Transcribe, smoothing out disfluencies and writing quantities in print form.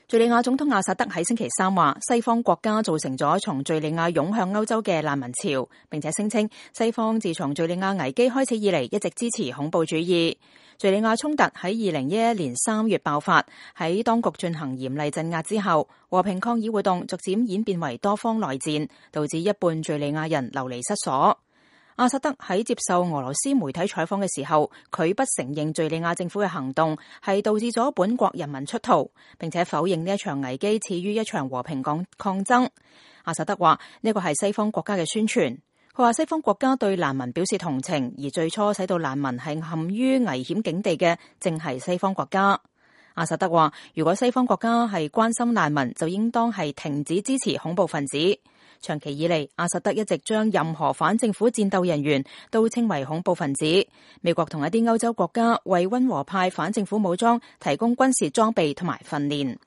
敘利亞總統阿薩德喺星期三話，西方國家造成咗從敘利亞湧向歐洲嘅難民潮，並且聲稱西方自從敘利亞危機開始以嚟一直支持恐怖主義。敘利亞衝突喺2011年3月爆發，喺當局進行嚴厲鎮壓之後，和平抗議活動逐漸演變為多方內戰，導致一半敘利亞人流離失所。阿薩德喺接受俄羅斯媒體採訪嘅時候，佢不承認敘利亞政府嘅行動係導致咗本國人民出逃，並且否認呢一場危機始於一場和平抗爭。阿薩德話呢個係西方國家嘅宣傳。佢話西方國家對難民表示同情，而最初使到難民係陷於危險境地嘅，正係西方國家。阿薩德話，如果西方國家係關心難民，就應當係停止支持恐怖分子。長期以嚟，阿薩德一直將任何反政府戰鬥人員都稱為恐怖分子。美國同一啲歐洲國家為溫和派反政府武裝提供軍事裝備同埋訓練。